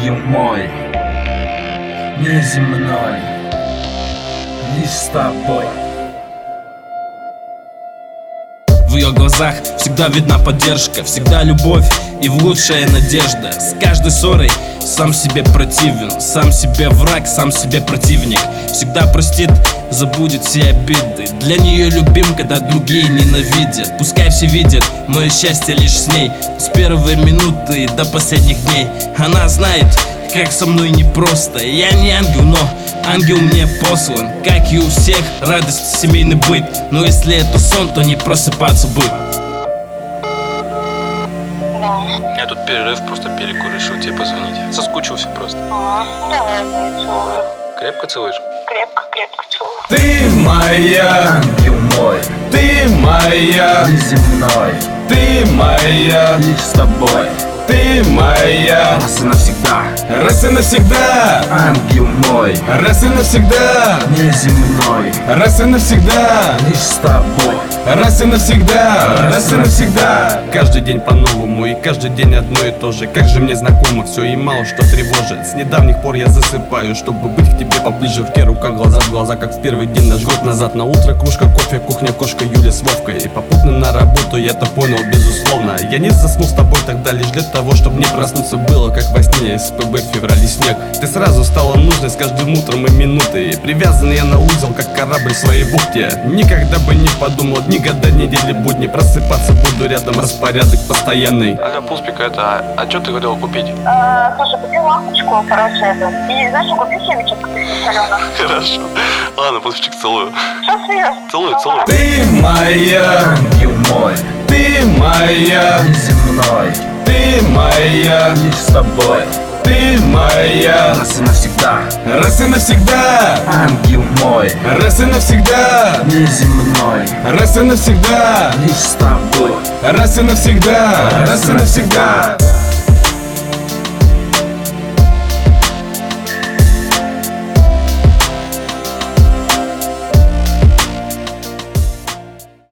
ангел мой, неземной, лишь с тобой. В ее глазах всегда видна поддержка, всегда любовь и в лучшая надежда. С каждой ссорой сам себе противен, сам себе враг, сам себе противник. Всегда простит, забудет все обиды. Для нее любим, когда другие ненавидят. Пускай все видят мое счастье лишь с ней, с первой минуты до последних дней. Она знает, как со мной непросто. Я не ангел, но ангел мне послан. Как и у всех, радость, семейный быт. Но если это сон, то не просыпаться бы. Я тут перерыв, просто перекур, решил тебе позвонить. Соскучился просто. Давай, целую. Крепко целуешь? Крепко целую. Ты моя, ангел мой, ты моя, неземной, ты моя, лишь с тобой. Ты моя, раз и навсегда, раз и навсегда, ангел мой, раз и навсегда, неземной, раз и навсегда, лишь с тобой. Раз и навсегда, раз и навсегда. Каждый день по-новому и каждый день одно и то же. Как же мне знакомо все и мало что тревожит. С недавних пор я засыпаю, чтобы быть к тебе поближе. В руке рука, глаза в глаза, как в первый день наш год назад. На утро кружка кофе, кухня, кошка Юля с Вовкой. И попутно на работу, я это понял безусловно. Я не заснул с тобой тогда лишь для того, чтобы мне проснуться было как во сне. СПБ в феврале снег. Ты сразу стала нужной с каждым утром и минутой. И привязан я на узел, как корабль в своей бухте. Никогда бы не подумал, дни, года, недели, будни. Просыпаться буду рядом, распорядок постоянный. Алло, Пулспик, это... А что ты хотел купить? Слушай, купи лампочку, короче, это. И, знаешь, купи семечек соленых. Хорошо. Ладно, Пулспик, целую. Что съешь? Целую. Ты моя, ангел мой, ты моя, неземной, ты моя, лишь с тобой. Ты моя, раз и навсегда, раз и навсегда, ангел мой, раз и навсегда, неземной, раз и навсегда, лишь с тобой. Раз и навсегда, раз и навсегда.